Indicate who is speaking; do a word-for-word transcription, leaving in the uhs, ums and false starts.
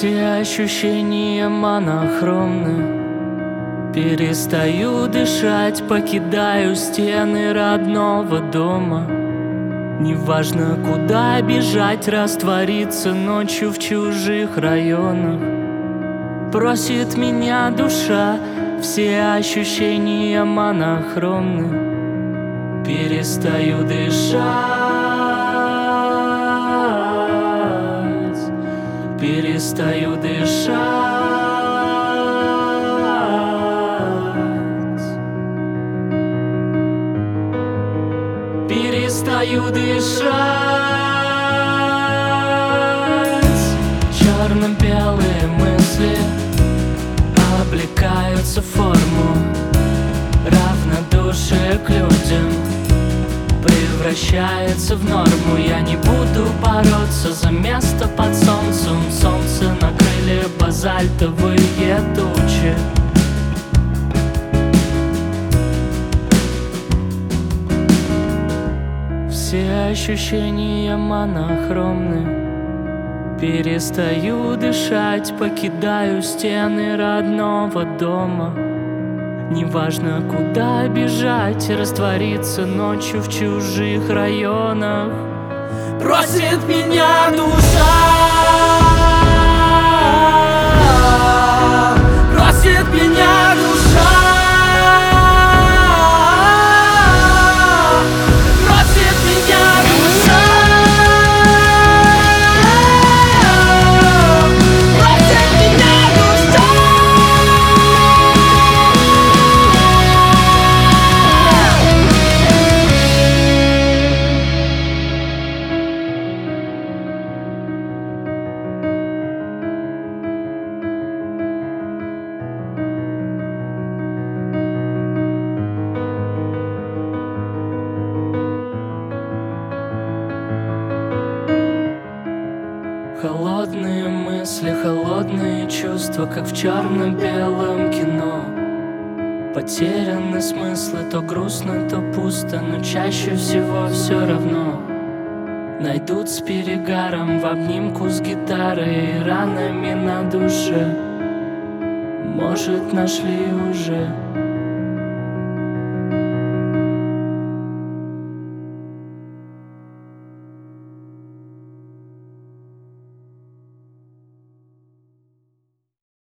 Speaker 1: Все ощущения монохромны. Перестаю дышать, покидаю стены родного дома. Неважно, куда бежать, раствориться ночью в чужих районах. Просит меня душа, все ощущения монохромны. Перестаю дышать, перестаю дышать, перестаю дышать. Черно-белые мысли облекаются в форму, равнодушие к людям превращается в норму. Я не буду бороться за место под солнцем. Солнце накрыли базальтовые тучи. Все ощущения монохромны. Перестаю дышать, покидаю стены родного дома. Неважно, куда бежать, раствориться ночью в чужих районах. Просит меня душа, просит меня душа, просит меня душа, просит меня душа. Холодные мысли, холодные чувства, как в черно-белом кино. Потеряны смыслы, то грустно, то пусто, но чаще всего все равно. Найдут с перегаром в обнимку с гитарой и ранами на душе. Может, нашли уже.